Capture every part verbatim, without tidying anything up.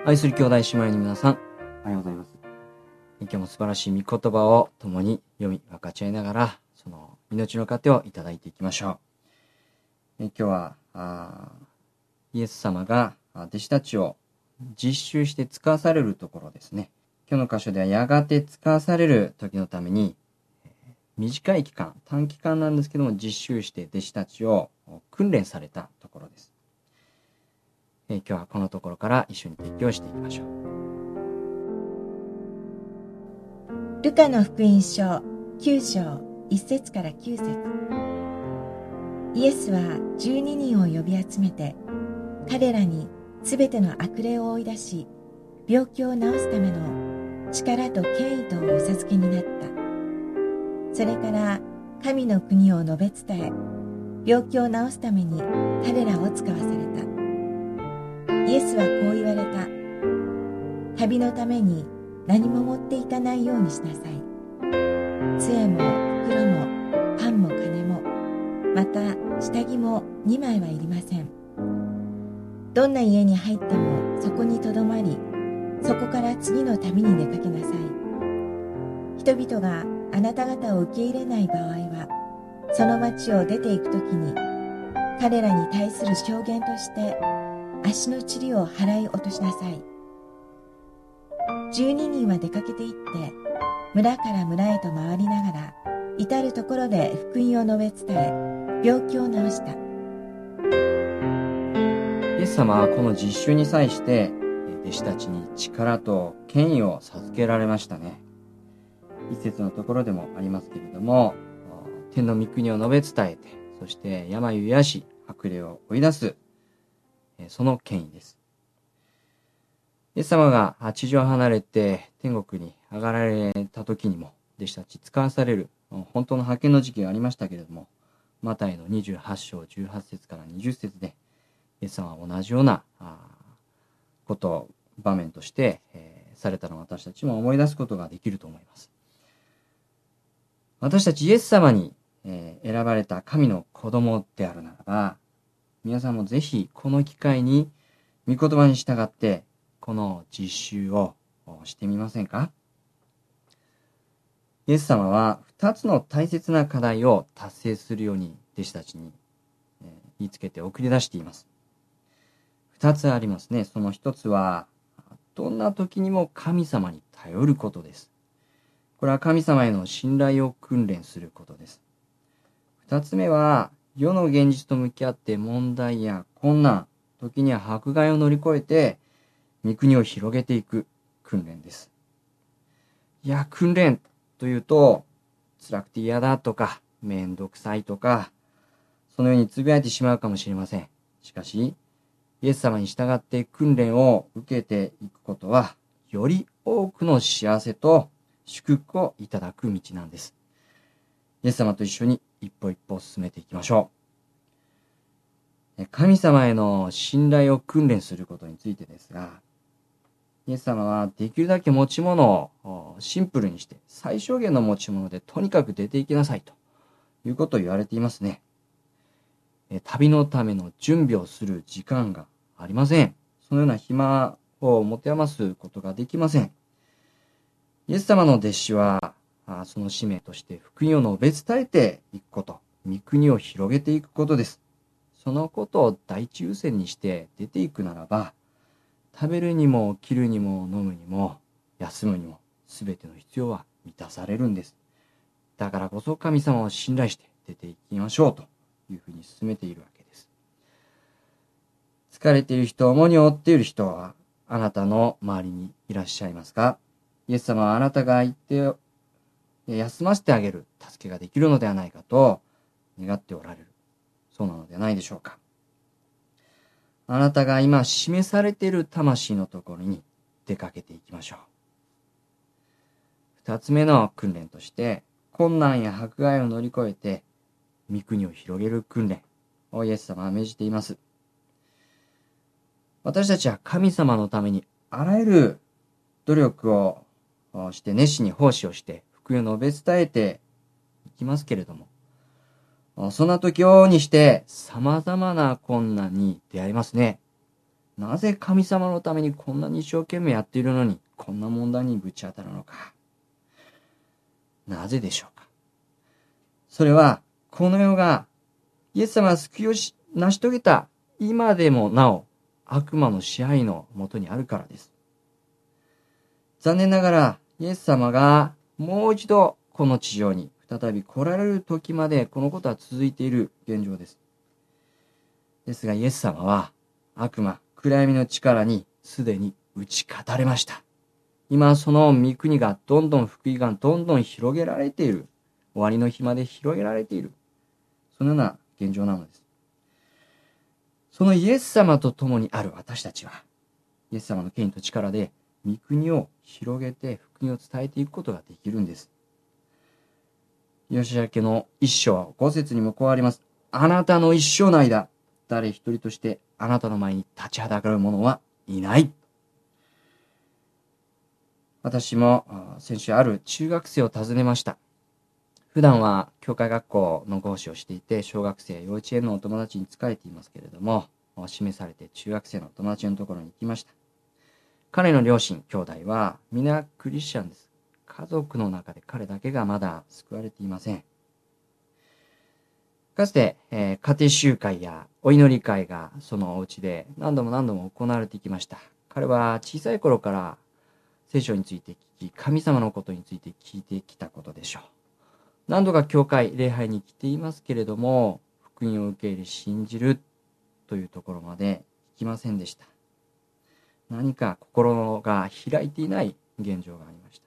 愛する兄弟姉妹の皆さん、おはようございます。今日も素晴らしい御言葉を共に読み分かち合いながら、その命の糧をいただいていきましょう。今日はあイエス様が弟子たちを実習して使わされるところですね。今日の箇所ではやがて使わされる時のために、短い期間、短期間なんですけども、実習して弟子たちを訓練されたところです。えー、今日はこのところから一緒に適応していきましょう。 ルカの福音書きゅう章いち節からきゅう節。イエスはじゅうににんを呼び集めて、彼らにすべての悪霊を追い出し、病気を治すための力と権威とお授けになった。それから神の国を述べ伝え、病気を治すために彼らを使わされた。イエスはこう言われた。旅のために何も持っていかないようにしなさい。杖も袋もパンも金も、また下着もにまいはいりません。どんな家に入ってもそこにとどまり、そこから次の旅に出かけなさい。人々があなた方を受け入れない場合は、その町を出ていくときに、彼らに対する証言として足の塵を払い落としなさい。十二人は出かけて行って、村から村へと回りながら、至るところで福音を述べ伝え、病気を治した。 イエス様はこの実習に際して、弟子たちに力と権威を授けられましたね。一節のところでもありますけれども、天の御国を述べ伝えて、そして病を癒し、悪霊を追い出す、その権威です。イエス様が地上を離れて天国に上がられた時にも、弟子たち使わされる本当の派遣の時期がありましたけれども、マタイのにじゅうはち章じゅうはち節からにじゅう節で、イエス様は同じようなことを場面として、えー、されたのを私たちも思い出すことができると思います。私たちイエス様に、えー、選ばれた神の子供であるならば、皆さんもぜひこの機会に御言葉に従ってこの実習をしてみませんか？イエス様は二つの大切な課題を達成するように弟子たちに言いつけて送り出しています。二つありますね。その一つは、どんな時にも神様に頼ることです。これは神様への信頼を訓練することです。二つ目は、世の現実と向き合って問題や困難、時には迫害を乗り越えて、御国を広げていく訓練です。いや、訓練というと、辛くて嫌だとか、めんどくさいとか、そのようにつぶやいてしまうかもしれません。しかし、イエス様に従って訓練を受けていくことは、より多くの幸せと祝福をいただく道なんです。イエス様と一緒に一歩一歩進めていきましょう。神様への信頼を訓練することについてですが、イエス様はできるだけ持ち物をシンプルにして、最小限の持ち物でとにかく出ていきなさいということを言われていますね。旅のための準備をする時間がありません。そのような暇を持て余すことができません。イエス様の弟子は、その使命として福音を述べ伝えていくこと、御国を広げていくことです。そのことを第一優先にして出ていくならば、食べるにも着るにも飲むにも休むにも全ての必要は満たされるんです。だからこそ神様を信頼して出ていきましょうというふうに進めているわけです。疲れている人、重荷を負っている人はあなたの周りにいらっしゃいますか？イエス様はあなたが言って休ませてあげる助けができるのではないかと願っておられる。そうなのではないでしょうか。あなたが今示されている魂のところに出かけていきましょう。二つ目の訓練として、困難や迫害を乗り越えて御国を広げる訓練をイエス様は命じています。私たちは神様のためにあらゆる努力をして熱心に奉仕をして福音を述べ伝えていきますけれども、そんな時をにして様々な困難に出会いますね。 なぜ神様のためにこんなに一生懸命やっているのに、こんな問題にぶち当たるのか。なぜでしょうか。それは、この世が、イエス様が救いを成し遂げた今でもなお、悪魔の支配のもとにあるからです。残念ながら、イエス様がもう一度この地上に再び来られる時までこのことは続いている現状です。ですがイエス様は悪魔、暗闇の力にすでに打ち勝たれました。今その御国がどんどん福音がどんどん広げられている。終わりの日まで広げられている。そのような現状なのです。そのイエス様と共にある私たちは、イエス様の権威と力で御国を広げて福音を伝えていくことができるんです。ヨシュア家の一章五節にもこうあります。あなたの一生の間、誰一人としてあなたの前に立ちはだかる者はいない。私も先週ある中学生を訪ねました。普段は教会学校の講師をしていて、小学生、幼稚園のお友達に仕えていますけれども、示されて中学生の友達のところに行きました。彼の両親、兄弟は皆クリスチャンです。家族の中で彼だけがまだ救われていません。かつて、えー、家庭集会やお祈り会がそのお家で何度も何度も行われてきました。彼は小さい頃から聖書について聞き、神様のことについて聞いてきたことでしょう。何度か教会、礼拝に来ていますけれども、福音を受け入れ信じるというところまで行きませんでした。何か心が開いていない現状がありました。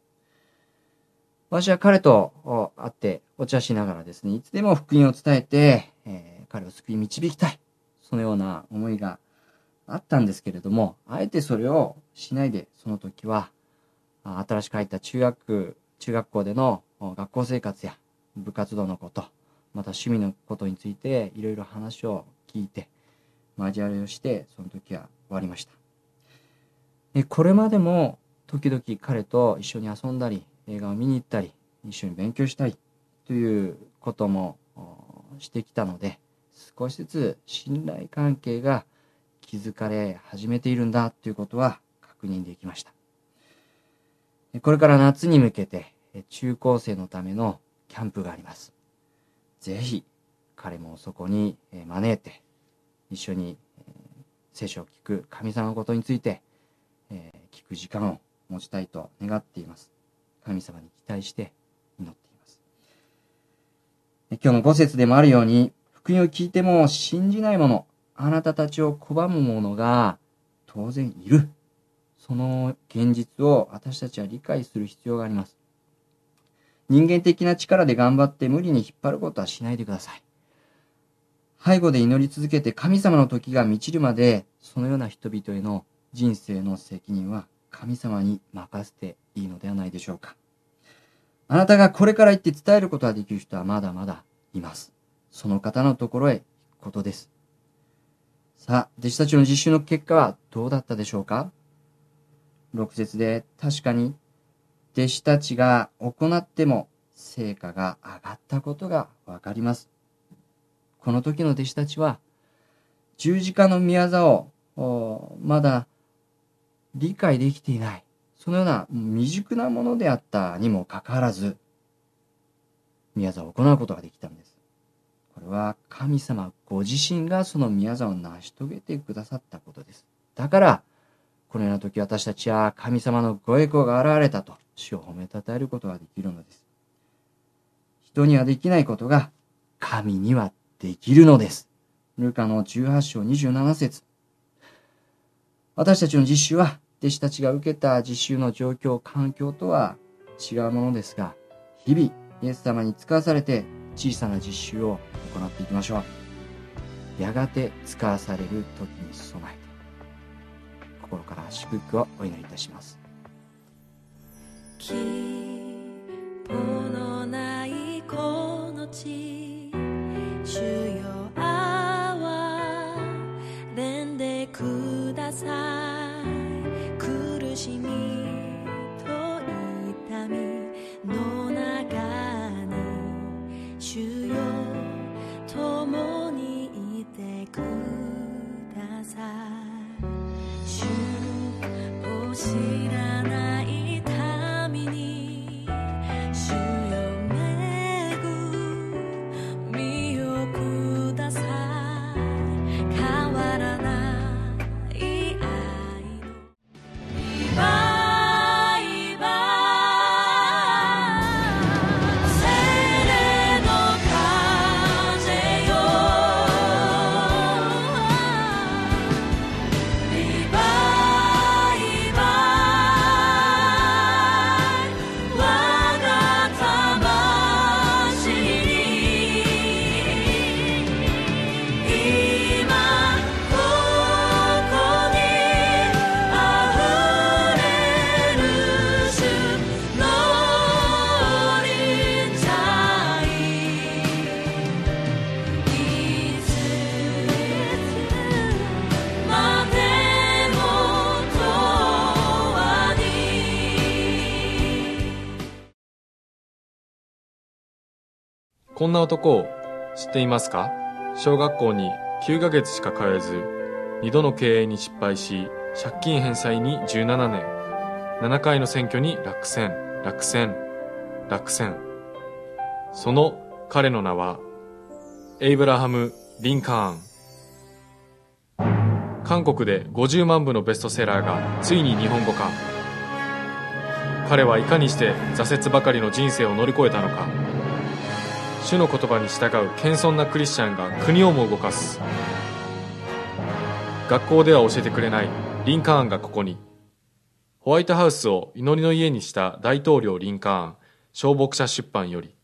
私は彼と会ってお茶しながらですね、いつでも福音を伝えて、えー、彼を救い導きたい。そのような思いがあったんですけれども、あえてそれをしないで、その時は、新しく入った中学、中学校での学校生活や部活動のこと、また趣味のことについていろいろ話を聞いて、交わりをして、その時は終わりました。これまでも時々彼と一緒に遊んだり、映画を見に行ったり、一緒に勉強したりということもしてきたので、少しずつ信頼関係が築かれ始めているんだということは確認できました。これから夏に向けて中高生のためのキャンプがあります。ぜひ彼もそこに招いて一緒に聖書を聞く神様のことについて聞く時間を持ちたいと願っています。神様に期待して祈っています。今日のご節でもあるように、福音を聞いても信じない者、あなたたちを拒む者が当然いる。その現実を私たちは理解する必要があります。人間的な力で頑張って無理に引っ張ることはしないでください。背後で祈り続けて神様の時が満ちるまで、そのような人々への人生の責任は神様に任せていいのではないでしょうか。あなたがこれから言って伝えることができる人はまだまだいます。その方のところへ行くことです。さあ、弟子たちの実習の結果はどうだったでしょうか。六節で確かに弟子たちが行っても成果が上がったことがわかります。この時の弟子たちは十字架の御業をまだ理解できていない、そのような未熟なものであったにもかかわらず、御業を行うことができたんです。これは神様ご自身がその御業を成し遂げてくださったことです。だから、このような時私たちは神様のご栄光が現れたと主を褒めたたえることができるのです。人にはできないことが神にはできるのです。ルカのじゅうはち章にじゅうなな節。私たちの実習は弟子たちが受けた実習の状況、環境とは違うものですが、日々イエス様に使わされて小さな実習を行っていきましょう。やがて使わされる時に備えて、心から祝福をお祈りいたします。 希望のないこの地、主よ憐れんでください。苦しみと痛みの中に主よ共にいてください。 知らない民に主よ恵みをください。変わらない愛のリバイバル、精霊の風よ、リバイバル、我が魂に今ここにあふれる主の臨在、いつまでも永遠に。 こんな男を知っていますか？小学校にきゅうかげつしか通えず、にどの経営に失敗し、借金返済にじゅうななねん、ななかいの選挙に落選、落選、落選。その彼の名は、エイブラハム・リンカーン。韓国でごじゅうまんぶのベストセラーがついに日本語化。彼はいかにして挫折ばかりの人生を乗り越えたのか。主の言葉に従う謙遜なクリスチャンが国をも動かす。学校では教えてくれないリンカーンがここに。ホワイトハウスを祈りの家にした大統領リンカーン、小牧者出版より。